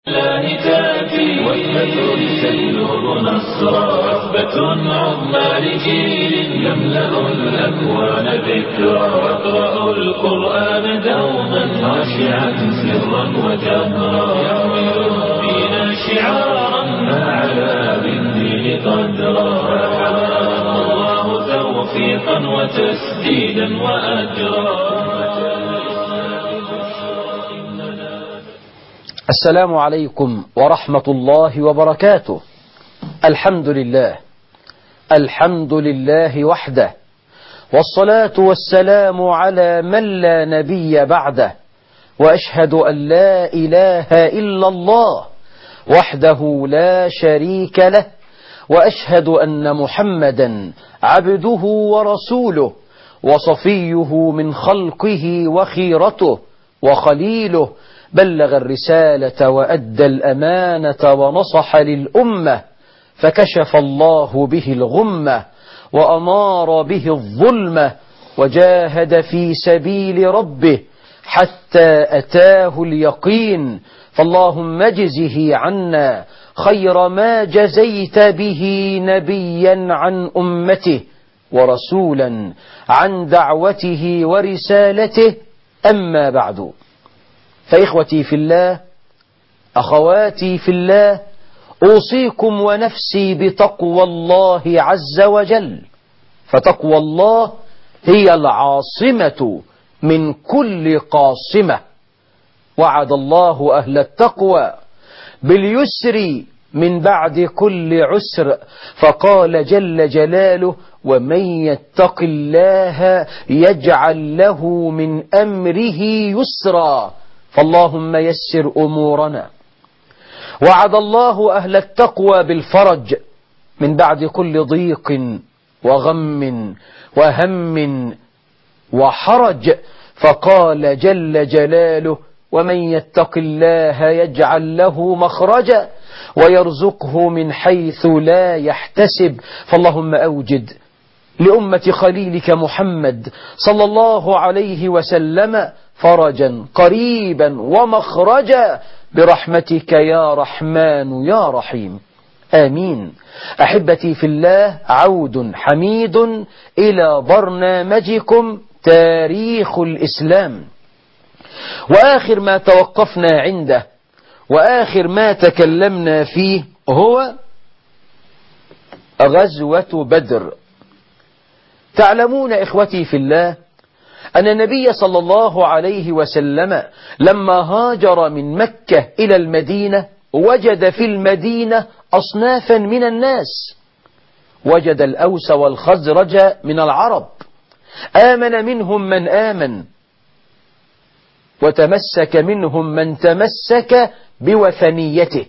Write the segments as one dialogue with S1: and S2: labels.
S1: الله تأتي وثبة تبلغ نصرا، وثبة عظمى لجيل يملأ الأكوان ذكرا، يقرأ القرآن دوما خاشعا سرا وجهرا، يحمل الدين شعارا ما علا بالدين قدرا، فحماه الله توفيقا وتسديدا وأجرا.
S2: السلام عليكم ورحمة الله وبركاته. الحمد لله وحده، والصلاة والسلام على من لا نبي بعده، وأشهد أن لا إله إلا الله وحده لا شريك له، وأشهد أن محمدا عبده ورسوله وصفيه من خلقه وخيرته وخليله، بلغ الرسالة وأدى الأمانة ونصح للأمة، فكشف الله به الغمة وأنار به الظلمة، وجاهد في سبيل ربه حتى أتاه اليقين. فاللهم اجزه عنا خير ما جزيت به نبيا عن أمته ورسولا عن دعوته ورسالته. أما بعد، فإخوتي في الله، أخواتي في الله، أوصيكم ونفسي بتقوى الله عز وجل، فتقوى الله هي العاصمة من كل قاصمة. وعد الله أهل التقوى باليسر من بعد كل عسر، فقال جل جلاله: ومن يتق الله يجعل له من أمره يسرا. فاللهم يسر أمورنا. وعد الله أهل التقوى بالفرج من بعد كل ضيق وغم وهم وحرج، فقال جل جلاله: ومن يتق الله يجعل له مخرجا ويرزقه من حيث لا يحتسب. فاللهم أوجد لأمة خليلك محمد صلى الله عليه وسلم فرجا قريبا ومخرجا برحمتك يا رحمن يا رحيم، آمين. أحبتي في الله، عود حميد إلى برنامجكم تاريخ الإسلام. وآخر ما توقفنا عنده وآخر ما تكلمنا فيه هو غزوة بدر. تعلمون إخوتي في الله أن النبي صلى الله عليه وسلم لما هاجر من مكة إلى المدينة وجد في المدينة أصنافا من الناس. وجد الأوس والخزرج من العرب، آمن منهم من آمن، وتمسك منهم من تمسك بوثنيته.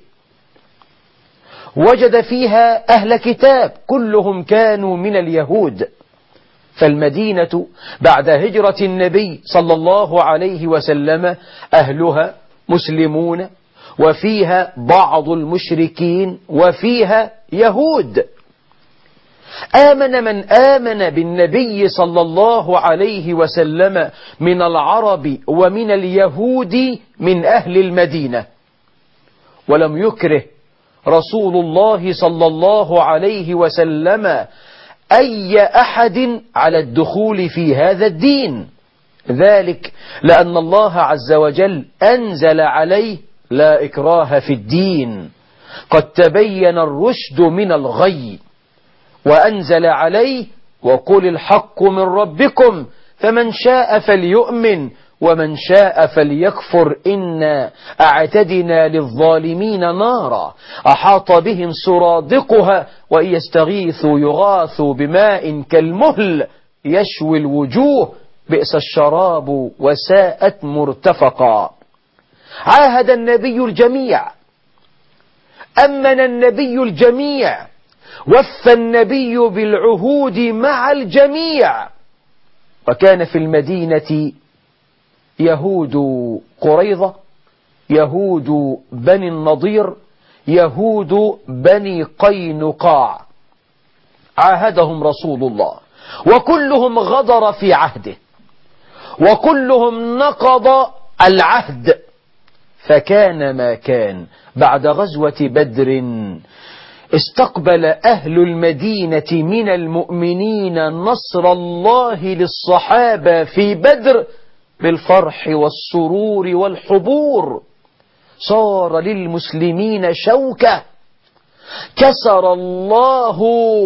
S2: وجد فيها أهل كتاب كلهم كانوا من اليهود. فالمدينة بعد هجرة النبي صلى الله عليه وسلم أهلها مسلمون، وفيها بعض المشركين، وفيها يهود. آمن من آمن بالنبي صلى الله عليه وسلم من العرب ومن اليهود من أهل المدينة، ولم يكره رسول الله صلى الله عليه وسلم أي أحد على الدخول في هذا الدين، ذلك لأن الله عز وجل أنزل عليه: لا إكراه في الدين قد تبين الرشد من الغي، وأنزل عليه: وقل الحق من ربكم فمن شاء فليؤمن ومن شاء فليكفر إنا أعتدنا للظالمين نارا أحاط بهم سرادقها وإن يستغيثوا يغاثوا بماء كالمهل يشوي الوجوه بئس الشراب وساءت مرتفقا. عاهد النبي الجميع، أمن النبي الجميع، وفى النبي بالعهود مع الجميع. وكان في المدينة يهود قريظة، يهود بني النضير، يهود بني قينقاع. عاهدهم رسول الله، وكلهم غدر في عهده، وكلهم نقض العهد، فكان ما كان. بعد غزوة بدر استقبل أهل المدينة من المؤمنين نصر الله للصحابة في بدر بالفرح والسرور والحبور. صار للمسلمين شوكة، كسر الله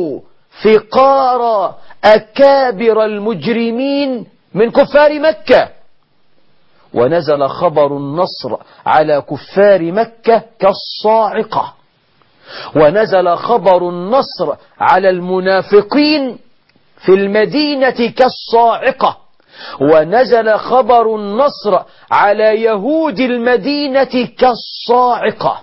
S2: فقار أكابر المجرمين من كفار مكة، ونزل خبر النصر على كفار مكة كالصاعقة، ونزل خبر النصر على المنافقين في المدينة كالصاعقة، ونزل خبر النصر على يهود المدينة كالصاعقة.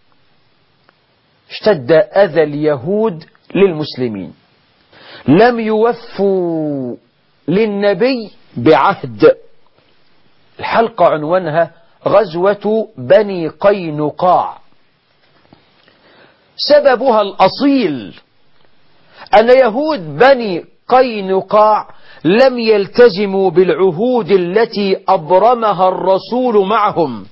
S2: اشتد أذى اليهود للمسلمين، لم يوفوا للنبي بعهد. الحلقة عنوانها غزوة بني قينقاع. سببها الأصيل أن يهود بني قينقاع لم يلتزموا بالعهود التي أبرمها الرسول معهم.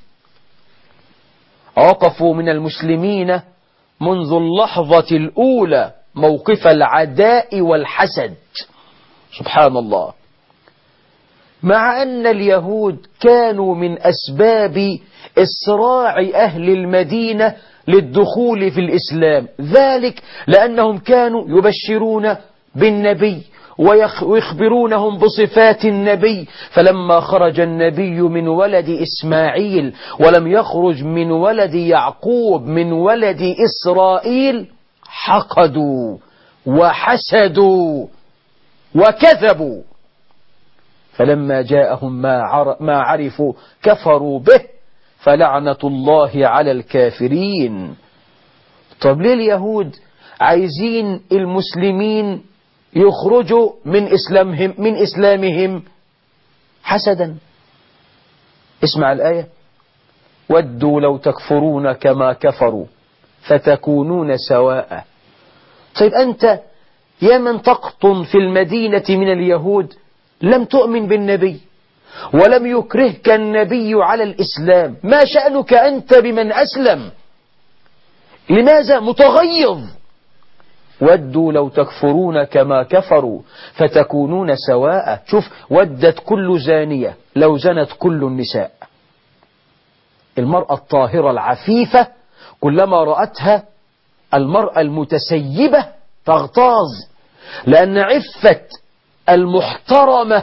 S2: وقفوا من المسلمين منذ اللحظة الأولى موقف العداء والحسد. سبحان الله. مع أن اليهود كانوا من أسباب إسراع أهل المدينة للدخول في الإسلام، ذلك لأنهم كانوا يبشرون بالنبي ويخبرونهم بصفات النبي. فلما خرج النبي من ولد إسماعيل ولم يخرج من ولد يعقوب من ولد إسرائيل، حقدوا وحسدوا وكذبوا. فلما جاءهم ما عرفوا كفروا به، فلعنة الله على الكافرين. طب ليه اليهود عايزين المسلمين يخرجوا من إسلامهم حسدا؟ اسمع الآية: ودوا لو تكفرون كما كفروا فتكونون سواء. طيب أنت يا من تقطن في المدينة من اليهود لم تؤمن بالنبي ولم يكرهك النبي على الإسلام، ما شأنك أنت بمن أسلم؟ لماذا متغيظ؟ ودوا لو تكفرون كما كفروا فتكونون سواء. شوف، ودت كل زانية لو زنت كل النساء. المرأة الطاهرة العفيفة كلما رأتها المرأة المتسيبة تغتاظ، لأن عفة المحترمة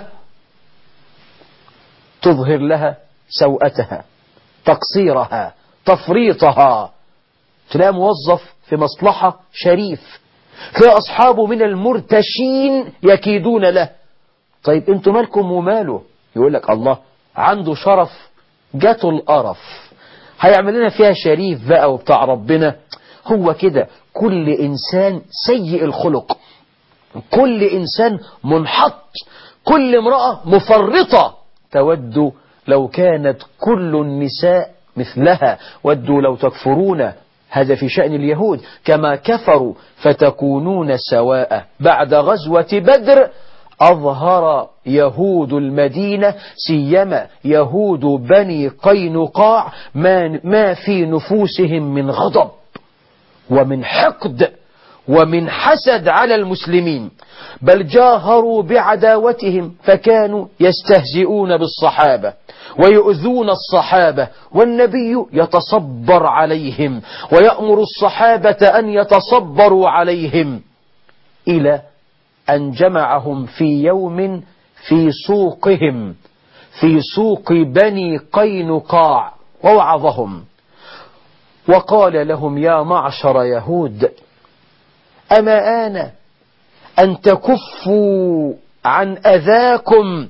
S2: تظهر لها سوءتها، تقصيرها، تفريطها. تلاقي موظف في مصلحة شريف، تلاقي أصحابه من المرتشين يكيدون له. طيب انتوا مالكم وماله؟ يقول لك الله عنده شرف، جاته القرف، هيعمل لنا فيها شريف بقى وبتاع ربنا. هو كده، كل إنسان سيء الخلق، كل إنسان منحط، كل امرأة مفرطة. تود لو كانت كل النساء مثلها، ودوا لو تكفرون. هذا في شأن اليهود، كما كفروا فتكونون سواء. بعد غزوة بدر أظهر يهود المدينة، سيما يهود بني قينقاع، ما في نفوسهم من غضب ومن حقد ومن حسد على المسلمين، بل جاهروا بعداوتهم، فكانوا يستهزئون بالصحابة ويؤذون الصحابة، والنبي يتصبر عليهم ويأمر الصحابة أن يتصبروا عليهم، إلى أن جمعهم في يوم في سوقهم، في سوق بني قينقاع، ووعظهم وقال لهم: يا معشر يهود، أما آن أن تكفوا عن أذاكم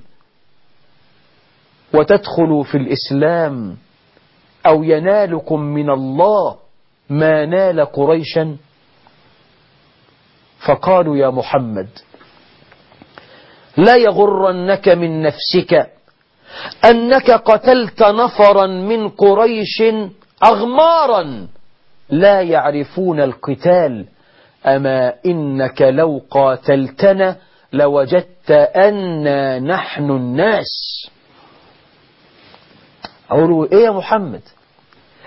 S2: وتدخلوا في الإسلام، أو ينالكم من الله ما نال قريشا؟ فقالوا: يا محمد، لا يغرنك من نفسك أنك قتلت نفرا من قريش أغمارا لا يعرفون القتال، أما إنك لو قاتلتنا لوجدت أننا نحن الناس. أقولوا: إيه يا محمد؟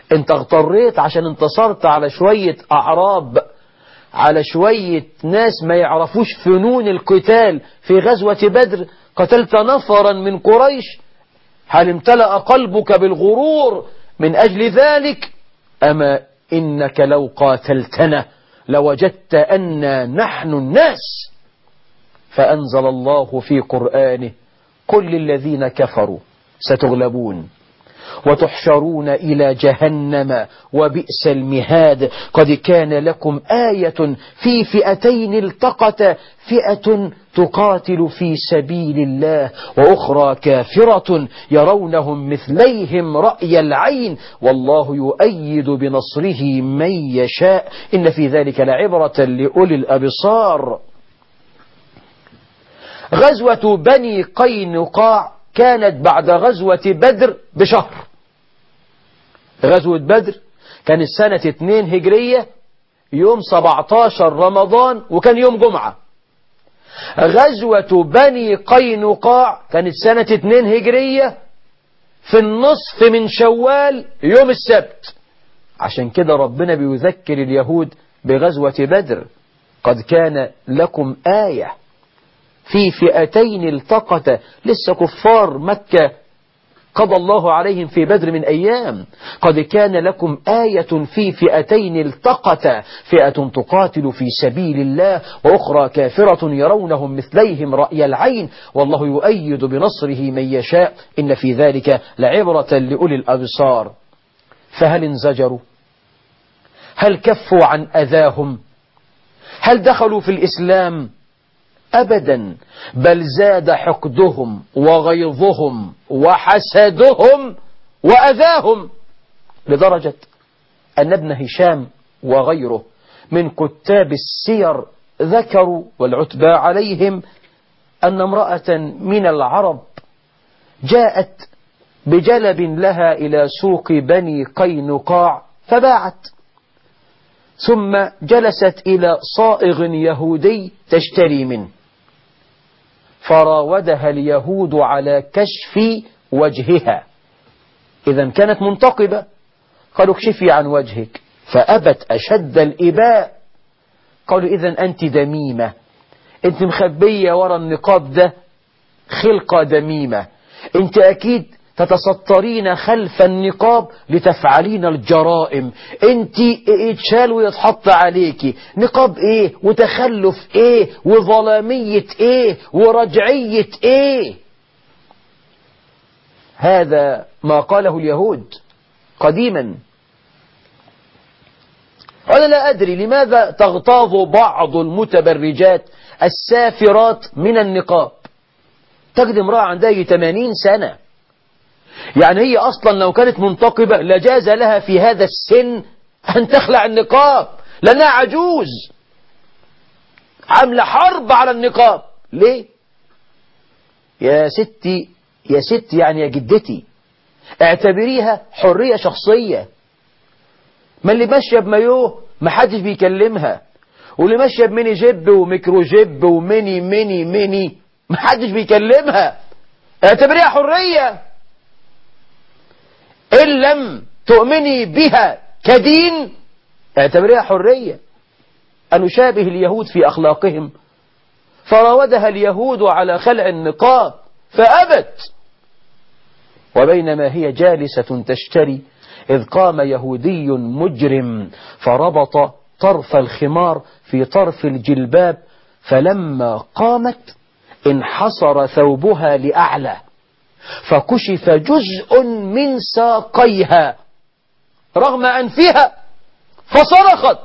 S2: انت اغتريت عشان انتصرت على شوية أعراب، على شوية ناس ما يعرفوش فنون القتال في غزوة بدر، قتلت نفرا من قريش. هل امتلأ قلبك بالغرور من أجل ذلك؟ أما إنك لو قاتلتنا لوجدت أن نحن الناس. فأنزل الله في قرآنه: قل للذين كفروا ستغلبون وتحشرون إلى جهنم وبئس المهاد. قد كان لكم آية في فئتين التقتا، فئة تقاتل في سبيل الله وأخرى كافرة يرونهم مثليهم رأي العين والله يؤيد بنصره من يشاء إن في ذلك لعبرة لأولي الأبصار. غزوة بني قينقاع كانت بعد غزوة بدر بشهر. غزوة بدر كانت سنة 2 هجرية، يوم 17 رمضان، وكان يوم جمعة. غزوة بني قينقاع كانت سنة 2 هجرية، في النصف من شوال، يوم السبت. عشان كده ربنا بيذكر اليهود بغزوة بدر: قد كان لكم آية في فئتين التقتا. لسه كفار مكة قضى الله عليهم في بدر من أيام. قد كان لكم آية في فئتين التقتا، فئة تقاتل في سبيل الله وأخرى كافرة يرونهم مثليهم رأي العين والله يؤيد بنصره من يشاء إن في ذلك لعبرة لأولي الأبصار. فهل انزجروا؟ هل كفوا عن أذاهم؟ هل دخلوا في الإسلام؟ أبدا، بل زاد حقدهم وغيظهم وحسدهم وأذاهم، لدرجة أن ابن هشام وغيره من كتاب السير ذكروا والعتبى عليهم أن امرأة من العرب جاءت بجلب لها إلى سوق بني قينقاع فباعت، ثم جلست إلى صائغ يهودي تشتري منه، فراودها اليهود على كشف وجهها. إذا كانت منتقبة، قالوا اكشفي عن وجهك، فأبت أشد الإباء. قالوا إذا أنت دميمة، أنت مخبية ورا النقاب ده خلقة دميمة، أنت أكيد تتسترين خلف النقاب لتفعلين الجرائم، انت اتشال ويتحط عليكي نقاب ايه وتخلف ايه وظلامية ايه ورجعية ايه. هذا ما قاله اليهود قديما. وأنا لا أدري لماذا تغتاظ بعض المتبرجات السافرات من النقاب. تجد امرأة عندها 80 سنة، يعني هي أصلا لو كانت منتقبة لجاز لها في هذا السن أن تخلع النقاب لأنها عجوز، عاملة حرب على النقاب. ليه؟ يا ستي يا ستي، يعني يا جدتي، اعتبريها حرية شخصية. ما اللي ماشية بمايوه محدش بيكلمها، واللي ماشية بميني جيب وميكرو جيب وميني ميني ميني محدش بيكلمها. اعتبريها حرية. إن لم تؤمني بها كدين اعتبريها حرية. أن نشابه اليهود في أخلاقهم، فراودها اليهود على خلع النقاب فأبت. وبينما هي جالسة تشتري إذ قام يهودي مجرم فربط طرف الخمار في طرف الجلباب، فلما قامت انحصر ثوبها لأعلى فكشف جزء من ساقيها رغم أنفها فصرخت.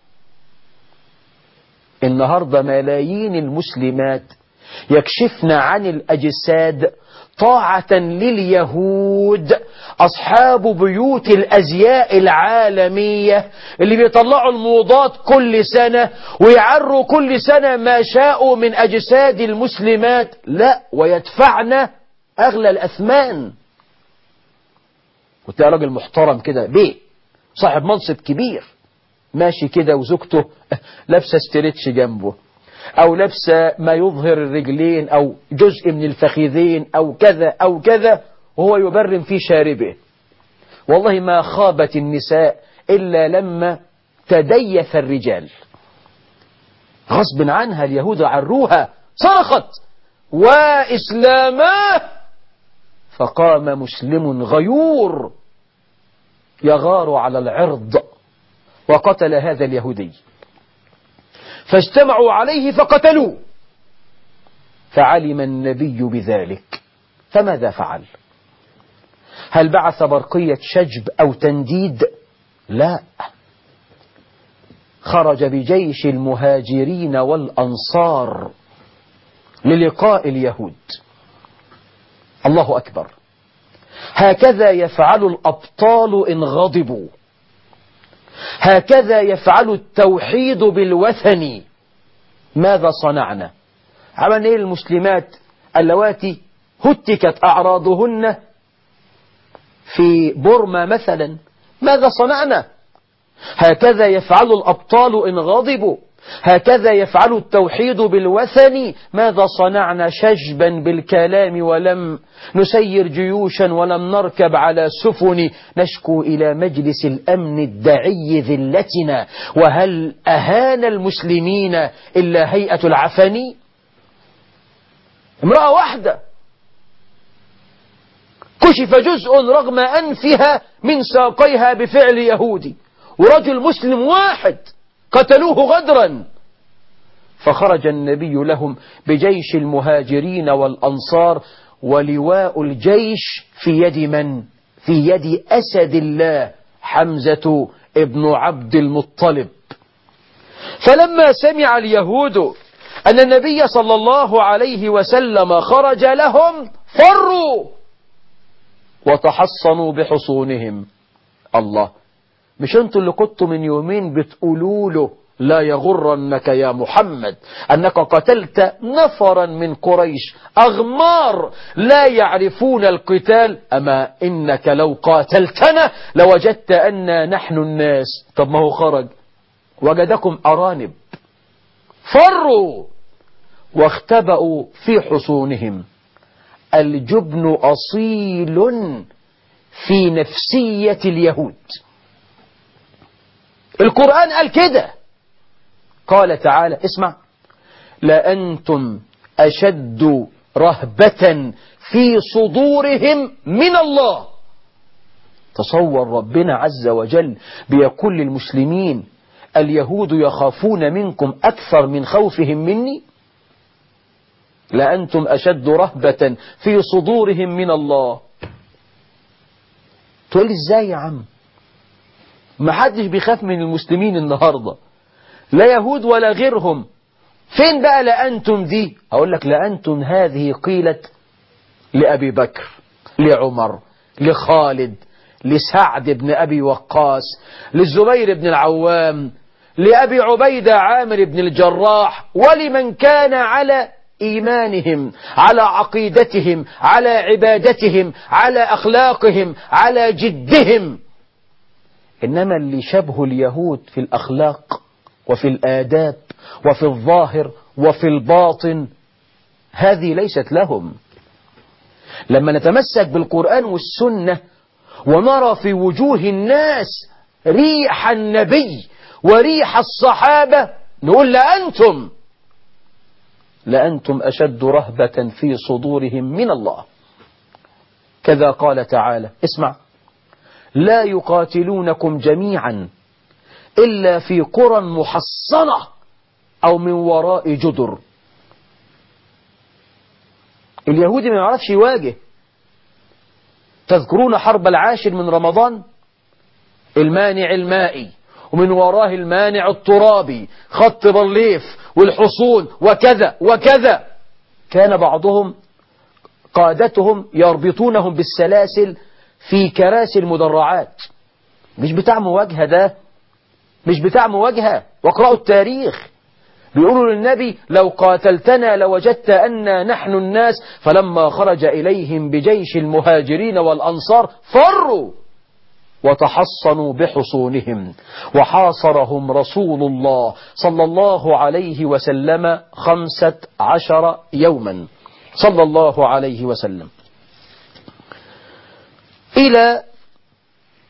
S2: النهاردة ملايين المسلمات يكشفن عن الأجساد طاعة لليهود أصحاب بيوت الأزياء العالمية اللي بيطلعوا الموضات كل سنة ويعروا كل سنة ما شاءوا من أجساد المسلمات، لا، ويدفعن أغلى الأثمان. وتلاقي راجل محترم كده بيه صاحب منصب كبير ماشي كده وزوجته لابسة ستريتش جنبه أو لابسة ما يظهر الرجلين أو جزء من الفخذين أو كذا أو كذا، وهو يبرم في شاربه والله ما خابت النساء إلا لما تديث الرجال. غصب عنها اليهود عروها، صرخت وإسلاماه، فقام مسلم غيور يغار على العرض وقتل هذا اليهودي، فاجتمعوا عليه فقتلوه، فعلم النبي بذلك، فماذا فعل؟ هل بعث برقية شجب أو تنديد؟ لا، خرج بجيش المهاجرين والأنصار للقاء اليهود. الله أكبر. هكذا يفعل الأبطال إن غضبوا، هكذا يفعل التوحيد بالوثن. ماذا صنعنا؟ عملنا إيه المسلمات اللواتي هتكت أعراضهن في بورما مثلا؟ ماذا صنعنا؟ هكذا يفعل الأبطال إن غضبوا، هكذا يفعل التوحيد بالوثن. ماذا صنعنا؟ شجبا بالكلام ولم نسير جيوشا ولم نركب على سفن، نشكو إلى مجلس الأمن الدعي ذلتنا، وهل أهان المسلمين إلا هيئة العفن؟ امرأة واحدة كشف جزء رغم أنفها من ساقيها بفعل يهودي، ورجل مسلم واحد قتلوه غدرا، فخرج النبي لهم بجيش المهاجرين والأنصار، ولواء الجيش في يد من؟ في يد أسد الله حمزة ابن عبد المطلب. فلما سمع اليهود أن النبي صلى الله عليه وسلم خرج لهم فروا وتحصنوا بحصونهم. الله، مش انتوا اللي كنتوا من يومين بتقولوا له لا يغرنك يا محمد أنك قتلت نفرا من قريش أغمار لا يعرفون القتال، أما إنك لو قاتلتنا لوجدت أن نحن الناس. طب ما هو خرج وجدكم أرانب. فروا واختبأوا في حصونهم. الجبن أصيل في نفسية اليهود. القرآن قال كده، قال تعالى اسمع: لأنتم أشد رهبة في صدورهم من الله. تصور ربنا عز وجل بيقول للمسلمين اليهود يخافون منكم أكثر من خوفهم مني. لأنتم أشد رهبة في صدورهم من الله. تقول لي ازاي يا عم؟ ما حدش بيخاف من المسلمين النهاردة، لا يهود ولا غيرهم. فين بقى لأنتم دي؟ أقول لك لأنتم هذه قيلت لأبي بكر، لعمر، لخالد، لسعد بن أبي وقاص، للزبير بن العوام، لأبي عبيدة عامر بن الجراح، ولمن كان على إيمانهم، على عقيدتهم، على عبادتهم، على أخلاقهم، على جدهم. إنما اللي شبه اليهود في الأخلاق وفي الآداب وفي الظاهر وفي الباطن هذه ليست لهم. لما نتمسك بالقرآن والسنة ونرى في وجوه الناس ريح النبي وريح الصحابة نقول لأنتم أشد رهبة في صدورهم من الله. كذا قال تعالى اسمع: لا يقاتلونكم جميعا إلا في قرى محصنة أو من وراء جدر. اليهودي ما يعرفش يواجه. تذكرون حرب 10 من رمضان؟ المانع المائي ومن وراه المانع الترابي، خط بليف والحصون وكذا وكذا. كان بعضهم قادتهم يربطونهم بالسلاسل في كراسي المدرعات. مش بتاع مواجهة ده، مش بتاع مواجهة. واقرأوا التاريخ، بيقولوا للنبي لو قاتلتنا لوجدت أن نحن الناس. فلما خرج إليهم بجيش المهاجرين والأنصار فروا وتحصنوا بحصونهم، وحاصرهم رسول الله صلى الله عليه وسلم 15 يوما صلى الله عليه وسلم، إلى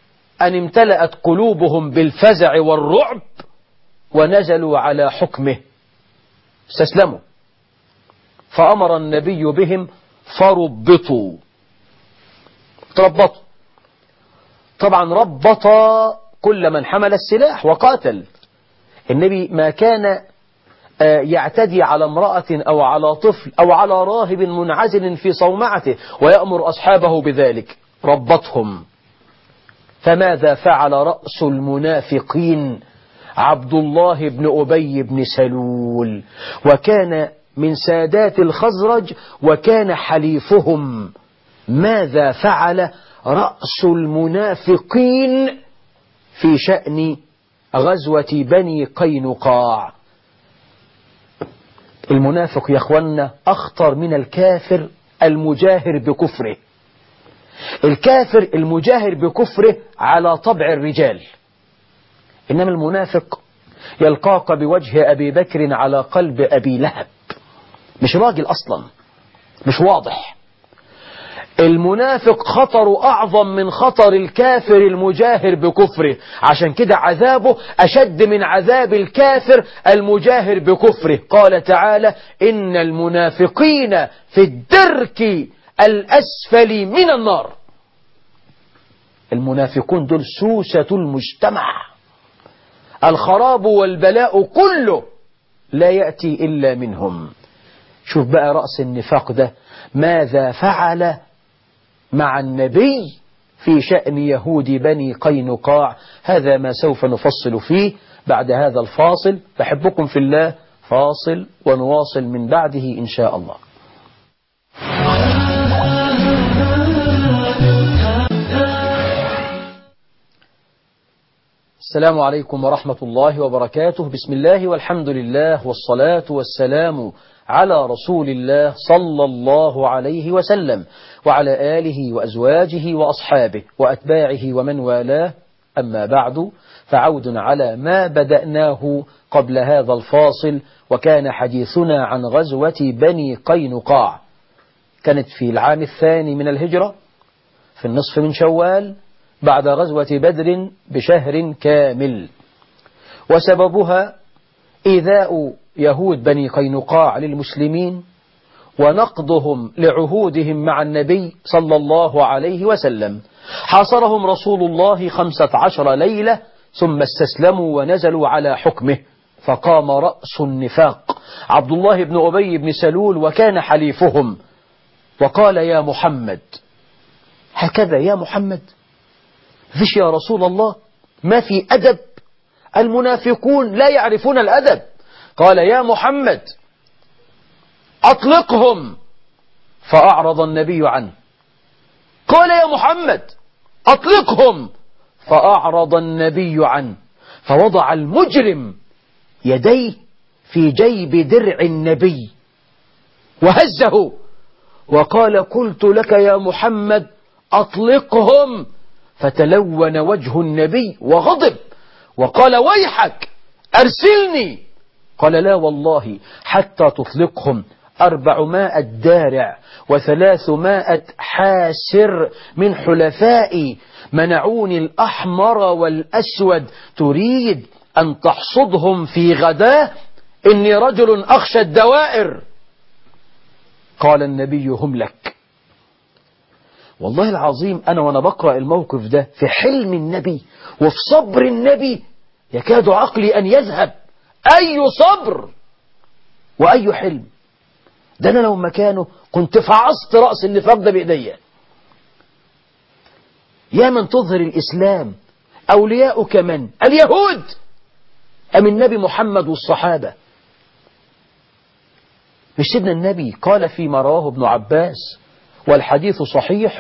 S2: أن امتلأت قلوبهم بالفزع والرعب ونزلوا على حكمه، استسلموا. فأمر النبي بهم فربطوا، تربطوا. طبعا ربط كل من حمل السلاح وقاتل. النبي ما كان يعتدي على امرأة أو على طفل أو على راهب منعزل في صومعته ويأمر أصحابه بذلك، ربطهم. فماذا فعل رأس المنافقين؟ عبد الله بن أبي بن سلول، وكان من سادات الخزرج وكان حليفهم. ماذا فعل رأس المنافقين في شأن غزوة بني قينقاع؟ المنافق يا اخوانا أخطر من الكافر المجاهر بكفره. الكافر المجاهر بكفره على طبع الرجال، إنما المنافق يلقاك بوجه أبي بكر على قلب أبي لهب، مش راجل أصلا، مش واضح. المنافق خطر أعظم من خطر الكافر المجاهر بكفره، عشان كده عذابه أشد من عذاب الكافر المجاهر بكفره. قال تعالى: إن المنافقين في الدرك الأسفل من النار. المنافقون دول سوسة المجتمع، الخراب والبلاء كله لا يأتي إلا منهم. شوف بقى رأس النفاق ده ماذا فعل مع النبي في شأن يهود بني قينقاع. هذا ما سوف نفصل فيه بعد هذا الفاصل. بحبكم في الله، فاصل ونواصل من بعده إن شاء الله. السلام عليكم ورحمة الله وبركاته. بسم الله والحمد لله والصلاة والسلام على رسول الله صلى الله عليه وسلم وعلى آله وأزواجه وأصحابه وأتباعه ومن والاه. أما بعد، فعود على ما بدأناه قبل هذا الفاصل، وكان حديثنا عن غزوة بني قينقاع. كانت في العام الثاني من الهجرة، في النصف من شوال، بعد غزوة بدر بشهر كامل. وسببها إيذاء يهود بني قينقاع للمسلمين ونقضهم لعهودهم مع النبي صلى الله عليه وسلم. حاصرهم رسول الله 15 ليلة ثم استسلموا ونزلوا على حكمه. فقام رأس النفاق عبد الله بن أبي بن سلول وكان حليفهم، وقال: يا محمد، هكذا يا محمد؟ فيش يا رسول الله، ما في أدب، المنافقون لا يعرفون الأدب. قال: يا محمد أطلقهم. فأعرض النبي عنه. قال: يا محمد أطلقهم. فأعرض النبي عنه. فوضع المجرم يديه في جيب درع النبي وهزه وقال: قلت لك يا محمد أطلقهم. فتلون وجه النبي وغضب وقال: ويحك أرسلني. قال: لا والله حتى تطلقهم 400 دارع و300 حاسر من حلفائي منعوني الأحمر والأسود، تريد أن تحصدهم في غداه؟ إني رجل أخشى الدوائر. قال النبي: هم لك. والله العظيم أنا وأنا بقرأ الموقف ده في حلم النبي وفي صبر النبي يكاد عقلي أن يذهب. أي صبر وأي حلم ده! أنا لو مكانه كنت فعصت رأس النفاق ده بإيديا. يا من تظهر الإسلام، أولياؤك من؟ اليهود أم النبي محمد والصحابة؟ مش سيدنا النبي قال فيما رواه ابن عباس، والحديث صحيح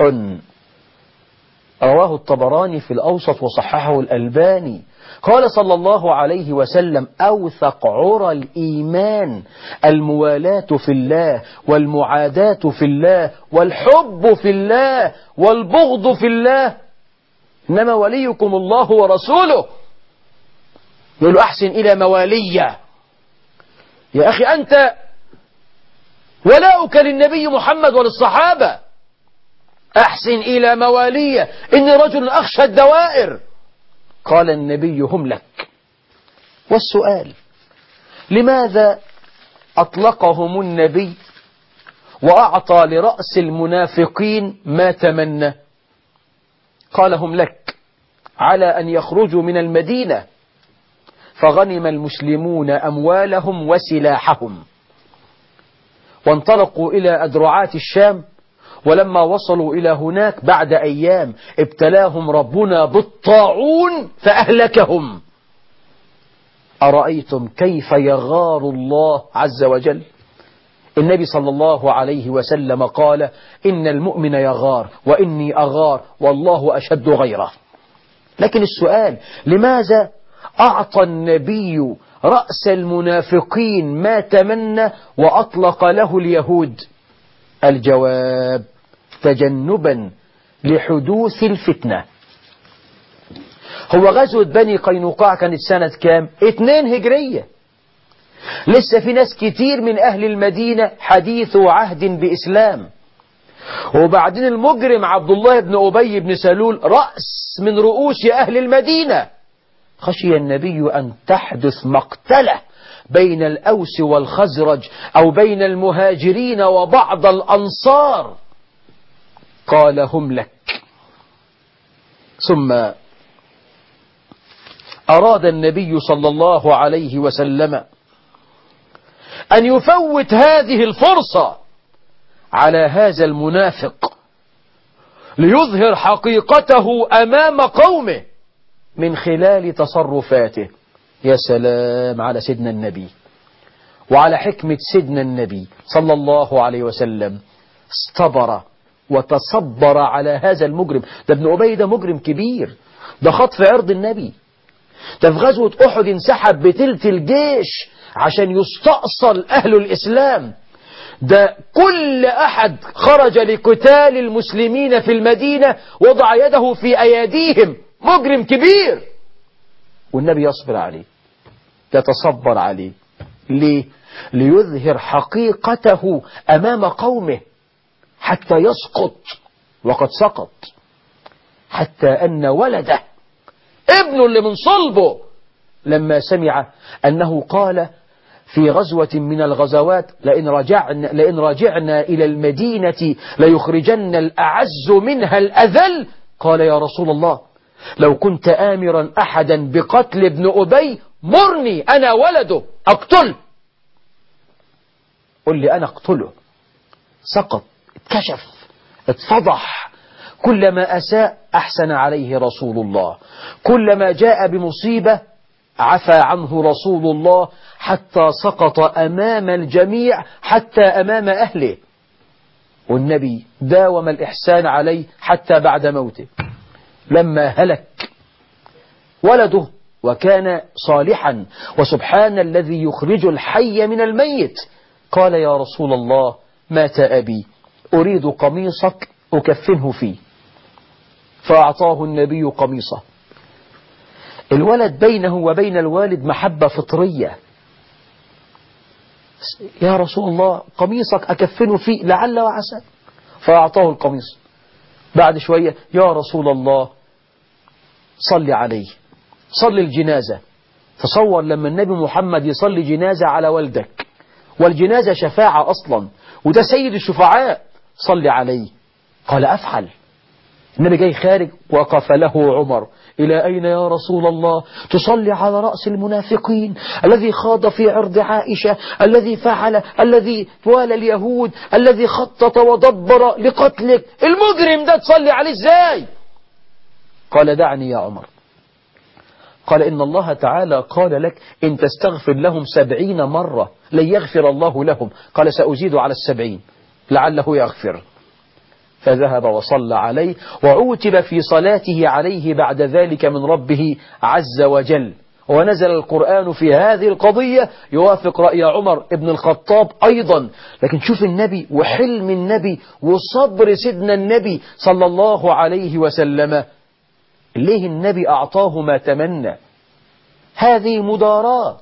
S2: رواه الطبراني في الأوسط وصححه الألباني، قال صلى الله عليه وسلم: أوثق عرى الإيمان الموالاة في الله والمعاداة في الله والحب في الله والبغض في الله، إنما وليكم الله ورسوله. يقول: أحسن إلى موالية. يا أخي أنت ولاؤك للنبي محمد وللصحابة. أحسن إلى موالية، إني رجل أخشى الدوائر. قال النبي هم لك. والسؤال: لماذا أطلقهم النبي وأعطى لرأس المنافقين ما تمنى؟ قال هم لك على أن يخرجوا من المدينة، فغنم المسلمون أموالهم وسلاحهم وانطلقوا إلى أدرعات الشام، ولما وصلوا إلى هناك بعد أيام ابتلاهم ربنا بالطاعون فأهلكهم. أرأيتم كيف يغار الله عز وجل؟ النبي صلى الله عليه وسلم قال: إن المؤمن يغار وإني أغار والله أشد غيره. لكن السؤال: لماذا أعطى النبي رأس المنافقين ما تمنى وأطلق له اليهود؟ الجواب: تجنبا لحدوث الفتنة. هو غزوة بني قينقاع كانت سنة كام؟ 2 هجرية. لسه في ناس كتير من أهل المدينة حديث عهد بإسلام. وبعدين المجرم عبد الله بن أبي بن سلول رأس من رؤوس أهل المدينة. خشي النبي أن تحدث مقتلة بين الأوس والخزرج أو بين المهاجرين وبعض الأنصار. قال هم لك. ثم أراد النبي صلى الله عليه وسلم أن يفوت هذه الفرصة على هذا المنافق ليظهر حقيقته أمام قومه من خلال تصرفاته. يا سلام على سيدنا النبي وعلى حكمة سيدنا النبي صلى الله عليه وسلم. استبر وتصبر على هذا المجرم. ده ابن أبي ده مجرم كبير، ده خطف عرض النبي، ده في غزوة أحد انسحب بتلت الجيش عشان يستأصل أهل الإسلام، ده كل أحد خرج لقتال المسلمين في المدينة وضع يده في أيديهم. مجرم كبير والنبي يصبر عليه، يتصبر عليه. ليه؟ ليظهر حقيقته أمام قومه حتى يسقط، وقد سقط، حتى أن ولده ابنه اللي من صلبه لما سمع أنه قال في غزوة من الغزوات: لئن رجعنا إلى المدينة ليخرجن الأعز منها الأذل، قال: يا رسول الله لو كنت آمرا أحدا بقتل ابن أبي مرني أنا ولده أقتل. قل لي أنا أقتله. سقط، اتكشف، اتفضح. كلما أساء أحسن عليه رسول الله، كلما جاء بمصيبة عفى عنه رسول الله، حتى سقط أمام الجميع، حتى أمام أهله. والنبي داوم الإحسان عليه حتى بعد موته. لما هلك ولده وكان صالحا، وسبحان الذي يخرج الحي من الميت، قال: يا رسول الله مات أبي، أريد قميصك أكفنه فيه. فأعطاه النبي قميصه. الولد بينه وبين الوالد محبة فطرية. يا رسول الله قميصك أكفنه فيه لعل وعسى. فأعطاه القميص. بعد شوية: يا رسول الله صل عليه، صل الجنازة. تصور لما النبي محمد يصلي جنازة على والدك، والجنازة شفاعة أصلا، وده سيد الشفعاء، صل عليه. قال: أفعل. النبي جاي خارج، وقف له عمر: إلى أين يا رسول الله؟ تصلي على رأس المنافقين الذي خاض في عرض عائشة، الذي فعل، الذي والى اليهود، الذي خطط ودبر لقتلك، المجرم ده تصلي عليه ازاي؟ قال: دعني يا عمر. قال: إن الله تعالى قال لك إن تستغفر لهم 70 مرة لن يغفر الله لهم. قال: سأزيد على 70 لعله يغفر. فذهب وصلى عليه، وعوتب في صلاته عليه بعد ذلك من ربه عز وجل. ونزل القرآن في هذه القضية يوافق رأي عمر بن الخطاب أيضا. لكن شوف النبي وحلم النبي وصبر سيدنا النبي صلى الله عليه وسلم. ليه النبي أعطاه ما تمنى؟ هذه مداراة.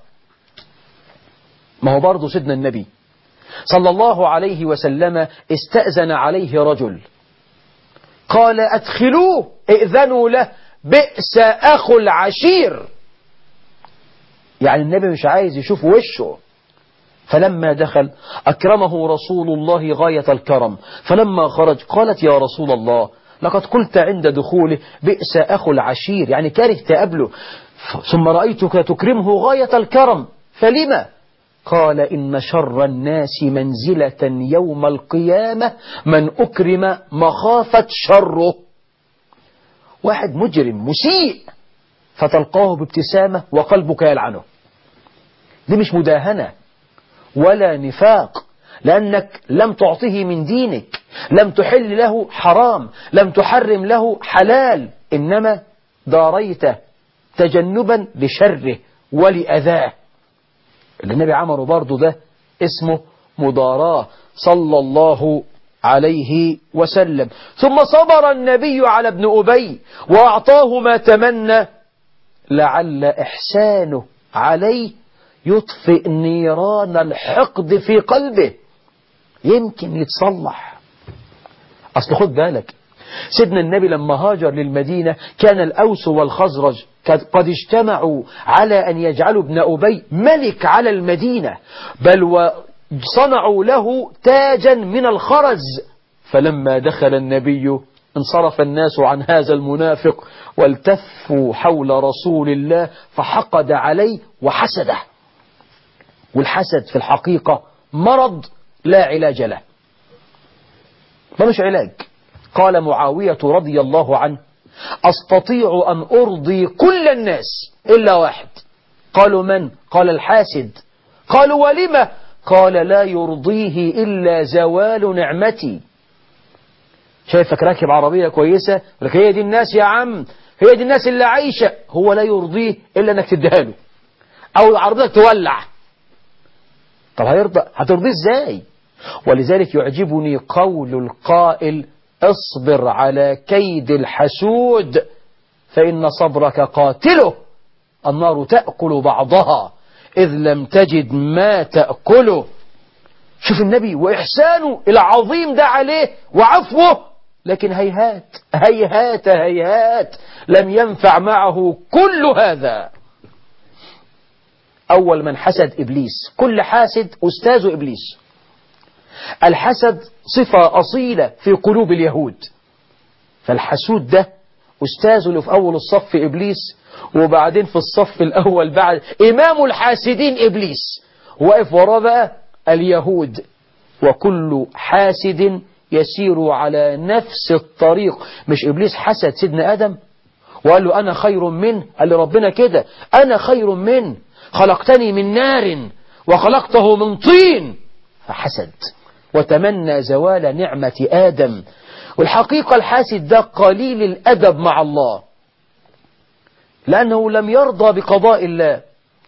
S2: ما هو برضو سيدنا النبي صلى الله عليه وسلم استأذن عليه رجل، قال: أدخلوه، ائذنوا له بئس أخو العشير، يعني النبي مش عايز يشوف وشه. فلما دخل أكرمه رسول الله غاية الكرم، فلما خرج قالت يا رسول الله لقد قلت عند دخوله بئس أخو العشير، يعني كاره تقابله، ثم رأيتك تكرمه غاية الكرم، فلما؟ قال إن شر الناس منزلة يوم القيامة من أكرم مخافة شره. واحد مجرم مسيء فتلقاه بابتسامة وقلبك يلعنه، دي مش مداهنة ولا نفاق، لأنك لم تعطه من دينك، لم تحل له حرام، لم تحرم له حلال، إنما داريت تجنبا لشره ولأذاه. اللي النبي عمره برضه ده اسمه مضاراة صلى الله عليه وسلم. ثم صبر النبي على ابن أبي وأعطاه ما تمنى لعل إحسانه عليه يطفئ نيران الحقد في قلبه، يمكن يتصلح. أصل خد بالك، سيدنا النبي لما هاجر للمدينة كان الأوس والخزرج قد اجتمعوا على أن يجعلوا ابن أبي ملك على المدينة، بل وصنعوا له تاجا من الخرز. فلما دخل النبي انصرف الناس عن هذا المنافق والتفوا حول رسول الله فحقد عليه وحسده. والحسد في الحقيقة مرض لا علاج له، ملوش علاج. قال معاوية رضي الله عنه أستطيع أن أرضي كل الناس إلا واحد. قالوا من؟ قال الحاسد. قالوا ولم؟ قال لا يرضيه إلا زوال نعمتي. شايفك راكب عربية كويسة لك هي دي الناس يا عم، هي دي الناس اللي عايشة، هو لا يرضيه إلا أنك تديها له أو عربيتك تولع. طب هترضيه ازاي؟ ولذلك يعجبني قول القائل اصبر على كيد الحسود فإن صبرك قاتله، النار تأكل بعضها إذ لم تجد ما تأكله. شوف النبي وإحسانه العظيم ده عليه وعفوه، لكن هيهات هيهات هيهات لم ينفع معه كل هذا. أول من حسد إبليس، كل حاسد أستاذ إبليس. الحسد صفة أصيلة في قلوب اليهود، فالحسود ده أستاذه اللي في أول الصف إبليس، وبعدين في الصف الأول بعد إمام الحاسدين إبليس، واقف وراه بقى اليهود. وكل حاسد يسير على نفس الطريق. مش إبليس حسد سيدنا آدم وقال له أنا خير منه؟ قال له ربنا كده أنا خير منه، خلقتني من نار وخلقته من طين، فحسد وتمنى زوال نعمة آدم. والحقيقة الحاسد ده قليل الأدب مع الله، لأنه لم يرضى بقضاء الله.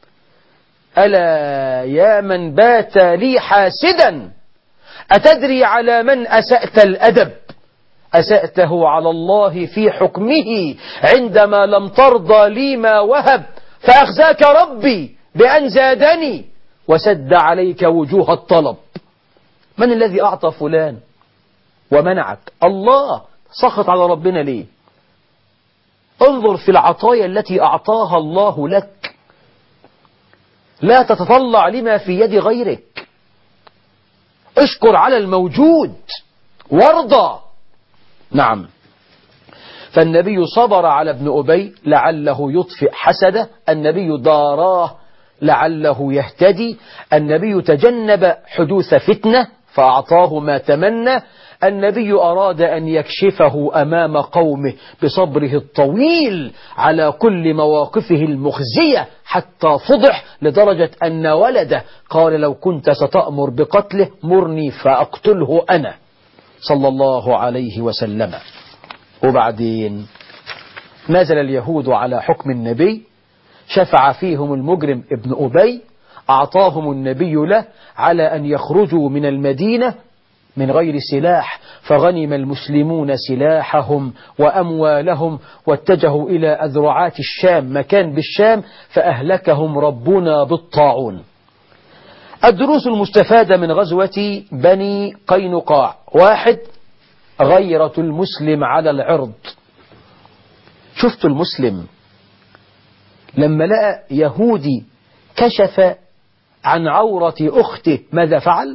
S2: ألا يا من بات لي حاسدا أتدري على من أسأت الأدب؟ أسأته على الله في حكمه عندما لم ترضى لي ما وهب، فأخزاك ربي بأن زادني وسد عليك وجوه الطلب. من الذي أعطى فلان ومنعك؟ الله. سخط على ربنا ليه؟ انظر في العطايا التي أعطاها الله لك، لا تتطلع لما في يد غيرك، اشكر على الموجود وارضى. نعم. فالنبي صبر على ابن أبي لعله يطفئ حسده، النبي داراه لعله يهتدي، النبي تجنب حدوث فتنة فأعطاه ما تمنى، النبي أراد أن يكشفه أمام قومه بصبره الطويل على كل مواقفه المخزية حتى فضح لدرجة أن ولده قال لو كنت ستأمر بقتله مرني فأقتله أنا، صلى الله عليه وسلم. وبعدين نزل اليهود على حكم النبي، شفع فيهم المجرم ابن أبي، أعطاهم النبي له على أن يخرجوا من المدينة من غير سلاح، فغنم المسلمون سلاحهم وأموالهم واتجهوا إلى أذرعات الشام، مكان بالشام، فأهلكهم ربنا بالطاعون. الدروس المستفادة من غزوة بني قينقاع: 1. غيرة المسلم على العرض. شفتوا المسلم لما لقى يهودي كشف عن عورة أخته ماذا فعل؟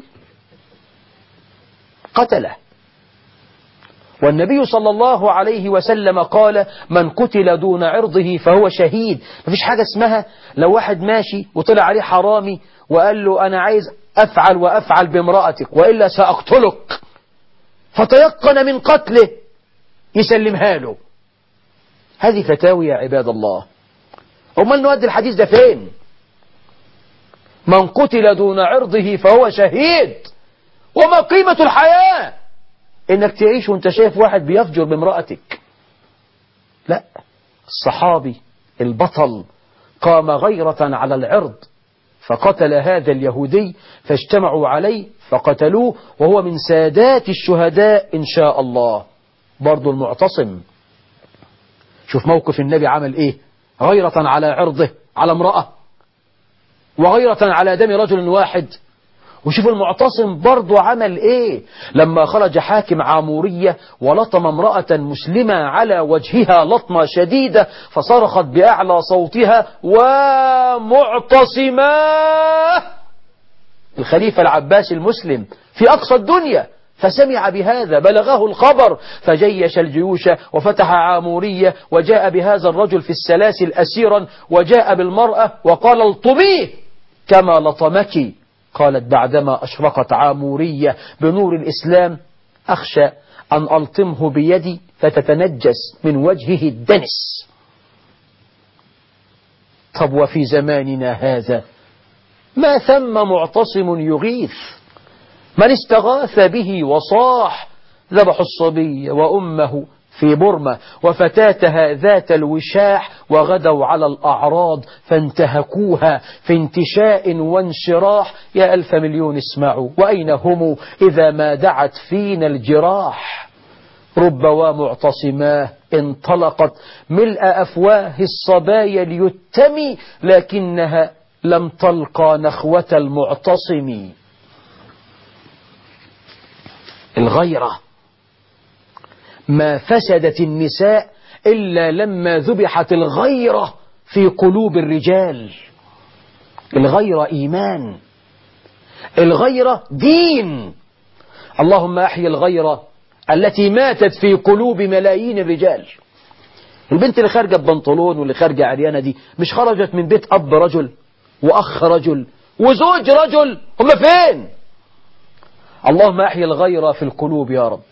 S2: قتله. والنبي صلى الله عليه وسلم قال من قتل دون عرضه فهو شهيد. مفيش حاجة اسمها لو واحد ماشي وطلع عليه حرامي وقال له أنا عايز أفعل وأفعل بامرأتك وإلا سأقتلك، فتيقن من قتله يسلمها له. هذه فتاوي يا عباد الله. أمال نودي الحديث ده فين؟ من قتل دون عرضه فهو شهيد. وما قيمة الحياة؟ إنك تعيش وانت شايف واحد بيفجر بامرأتك؟ لا، الصحابي البطل قام غيرة على العرض فقتل هذا اليهودي، فاجتمعوا عليه فقتلوه، وهو من سادات الشهداء إن شاء الله. برضو المعتصم، شوف موقف النبي عمل إيه، غيرة على عرضه على امرأة، وغيرة على دم رجل واحد. وشوف المعتصم برضو عمل ايه لما خرج حاكم عامورية ولطم امرأة مسلمة على وجهها لطمة شديدة فصرخت بأعلى صوتها ومعتصماه. الخليفة العباس المسلم في أقصى الدنيا فسمع بهذا، بلغه الخبر، فجيش الجيوش وفتح عامورية وجاء بهذا الرجل في السلاسل أسيرا، وجاء بالمرأة وقال الطميه كما لطمك. قالت بعدما أشرقت عامورية بنور الإسلام أخشى أن ألطمه بيدي فتتنجس من وجهه الدنس. طب وفي زماننا هذا ما ثم معتصم يغيث؟ من استغاث به وصاح ذبحوا الصبي وأمه في برمة وفتاتها ذات الوشاح وغدوا على الأعراض فانتهكوها في انتشاء وانشراح. يا ألف مليون اسمعوا، وأين هم إذا ما دعت فينا الجراح؟ رب ومعتصماه انطلقت ملء أفواه الصبايا ليتمي لكنها لم تلقى نخوة المعتصم. الغيرة ما فسدت النساء إلا لما ذبحت الغيرة في قلوب الرجال. الغيرة إيمان، الغيرة دين. اللهم أحيي الغيرة التي ماتت في قلوب ملايين الرجال. البنت اللي خارجة ببنطلون واللي خارجة عريانة دي مش خرجت من بيت أب رجل وأخ رجل وزوج رجل؟ هم فين؟ اللهم أحيي الغيرة في القلوب يا رب.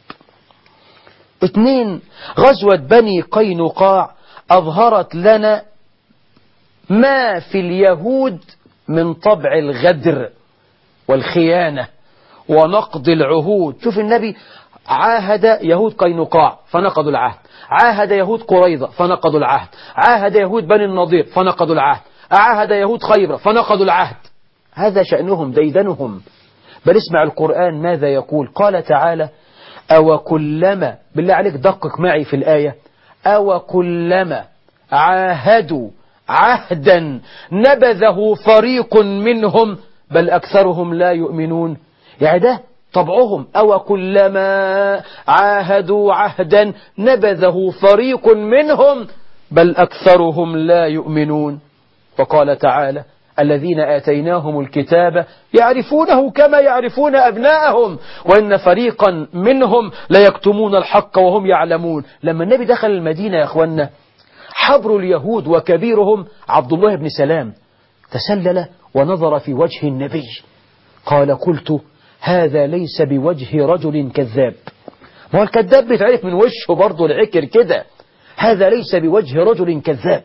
S2: 2. غزوة بني قينقاع أظهرت لنا ما في اليهود من طبع الغدر والخيانة ونقض العهود. شوف النبي عاهد يهود قينقاع فنقضوا العهد، عاهد يهود قريظة فنقضوا العهد، عاهد يهود بني النضير فنقضوا العهد، عاهد يهود خيبر فنقضوا العهد. هذا شأنهم ديدنهم. بل اسمع القرآن ماذا يقول. قال تعالى أو كلما، بالله عليك دقق معي في الآية، أو كلما عاهدوا عهدا نبذه فريق منهم بل أكثرهم لا يؤمنون. يعني ده طبعهم، أو كلما عاهدوا عهدا نبذه فريق منهم بل أكثرهم لا يؤمنون. وقال تعالى الذين آتيناهم الكتاب يعرفونه كما يعرفون أبناءهم وإن فريقا منهم ليكتمون الحق وهم يعلمون. لما النبي دخل المدينة يا أخوانا حبر اليهود وكبيرهم عبد الله بن سلام تسلل ونظر في وجه النبي قال قلت هذا ليس بوجه رجل كذاب. ما هو الكذاب بيتعرف من وشه برضه العكر كده. هذا ليس بوجه رجل كذاب.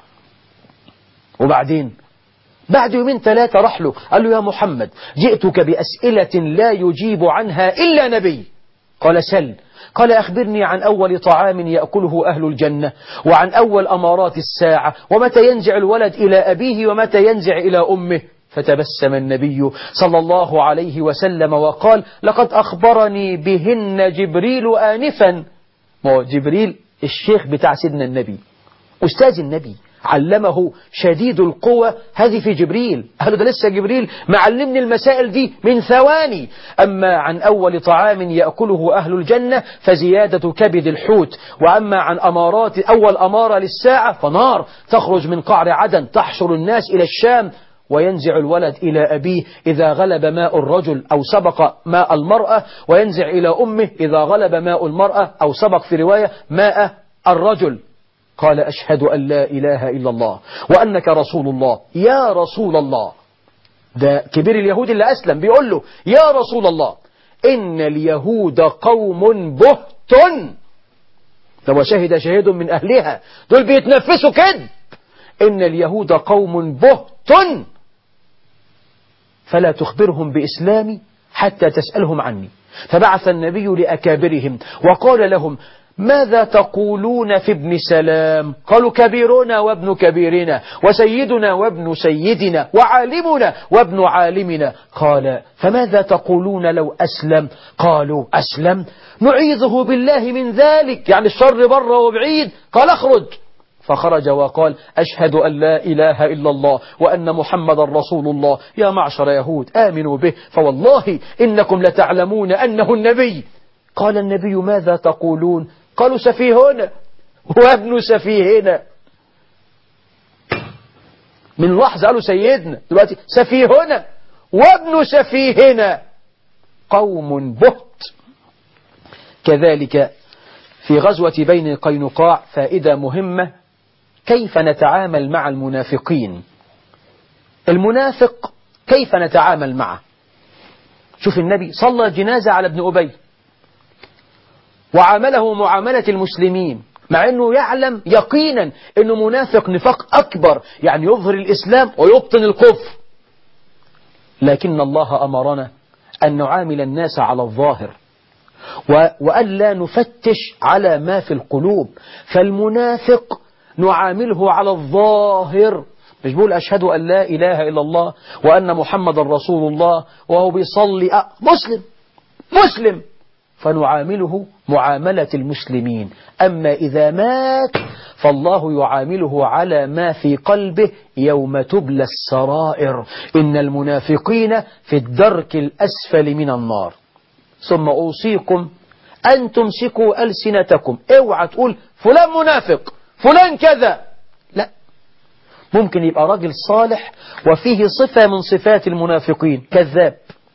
S2: وبعدين بعد يومين 3 راح له قال له يا محمد جئتك بأسئلة لا يجيب عنها إلا نبي. قال سل. قال أخبرني عن أول طعام يأكله أهل الجنة وعن أول أمارات الساعة ومتى ينزع الولد إلى أبيه ومتى ينزع إلى أمه. فتبسم النبي صلى الله عليه وسلم وقال لقد أخبرني بهن جبريل آنفا. ما هو جبريل الشيخ بتاع سيدنا النبي أستاذ النبي علمه شديد القوى، هذه في جبريل. قالوا ده لسه جبريل معلمني المسائل دي من ثواني. أما عن أول طعام يأكله أهل الجنة فزيادة كبد الحوت، وأما عن أمارات أول أمارة للساعة فنار تخرج من قعر عدن تحشر الناس إلى الشام، وينزع الولد إلى أبيه إذا غلب ماء الرجل أو سبق ماء المرأة، وينزع إلى أمه إذا غلب ماء المرأة أو سبق في رواية ماء الرجل. قال أشهد أن لا إله إلا الله وأنك رسول الله. يا رسول الله، ده كبير اليهود اللي أسلم بيقول له يا رسول الله إن اليهود قوم بهت، لو شهد شهيد من أهلها، دول بيتنفسوا كذب. إن اليهود قوم بهت فلا تخبرهم بإسلامي حتى تسألهم عني. فبعث النبي لأكابرهم وقال لهم ماذا تقولون في ابن سلام؟ قالوا كبيرنا وابن كبيرنا وسيدنا وابن سيدنا وعالمنا وابن عالمنا. قال فماذا تقولون لو أسلم؟ قالوا أسلم نعيذه بالله من ذلك، يعني الشر بره وبعيد. قال اخرج، فخرج وقال أشهد أن لا إله إلا الله وأن محمد رسول الله. يا معشر يهود آمنوا به فوالله إنكم لتعلمون أنه النبي. قال النبي ماذا تقولون؟ قالوا سفيهنا وابن سفيهنا. من لحظة قالوا سيدنا، دلوقتي سفيهنا وابن سفيهنا، قوم بهت. كذلك في غزوة بني قينقاع فائدة مهمة، كيف نتعامل مع المنافقين. المنافق كيف نتعامل معه؟ شوف النبي صلى جنازة على ابن أبي وعامله معاملة المسلمين، مع أنه يعلم يقينا أنه منافق نفاق أكبر، يعني يظهر الإسلام ويبطن الكفر. لكن الله أمرنا أن نعامل الناس على الظاهر وأن لا نفتش على ما في القلوب. فالمنافق نعامله على الظاهر، مش بقول أشهد أن لا إله إلا الله وأن محمد رسول الله وهو بيصلي مسلم، فنعامله معاملة المسلمين. أما إذا مات فالله يعامله على ما في قلبه يوم تبلى السرائر. إن المنافقين في الدرك الأسفل من النار. ثم أوصيكم أن تمسكوا ألسنتكم، اوعى تقول فلان منافق فلان كذا، لا، ممكن يبقى راجل صالح وفيه صفة من صفات المنافقين، كذاب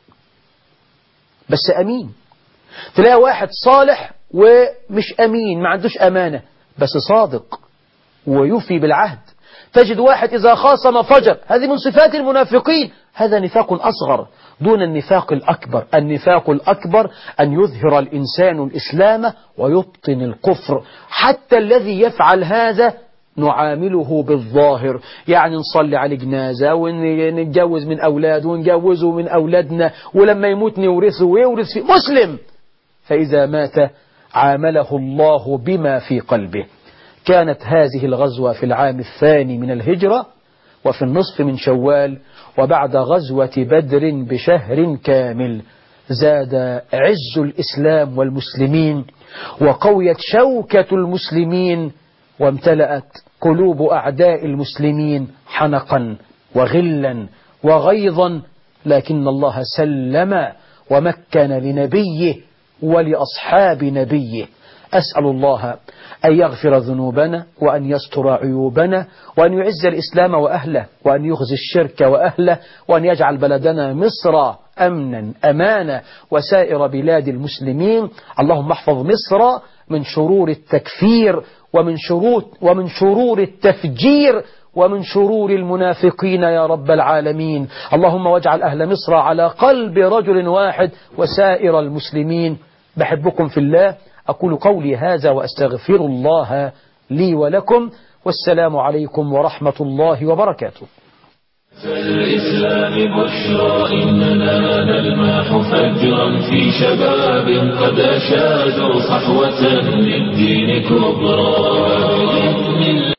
S2: بس أمين. تلاقي واحد صالح ومش أمين، ما عندوش أمانة بس صادق ويوفي بالعهد. تجد واحد إذا خاصم فجر، هذه من صفات المنافقين، هذا نفاق أصغر دون النفاق الأكبر. النفاق الأكبر أن يظهر الإنسان الإسلام ويبطن الكفر. حتى الذي يفعل هذا نعامله بالظاهر، يعني نصلي على جنازة ونتجوز من أولاده ونجوزه من أولادنا، ولما يموت نورثه ويورث فيه مسلم. فإذا مات عامله الله بما في قلبه. كانت هذه الغزوة في العام الثاني من الهجرة وفي النصف من شوال، وبعد غزوة بدر بشهر كامل زاد عز الإسلام والمسلمين وقويت شوكة المسلمين، وامتلأت قلوب أعداء المسلمين حنقا وغلا وغيظا. لكن الله سلم ومكن لنبيه ولأصحاب نبيه. أسأل الله أن يغفر ذنوبنا وأن يستر عيوبنا وأن يعز الإسلام وأهله وأن يخزي الشرك وأهله وأن يجعل بلدنا مصر أمنا أمانا وسائر بلاد المسلمين. اللهم احفظ مصر من شرور التكفير ومن شرور التفجير ومن شرور المنافقين يا رب العالمين. اللهم واجعل أهل مصر على قلب رجل واحد وسائر المسلمين. بحبكم في الله. أقول قولي هذا وأستغفر الله لي ولكم، والسلام عليكم ورحمة الله وبركاته.
S1: فالإسلام بشرى إننا نلمح فجرا في شباب قد أشادوا صحوة للدين كبرى.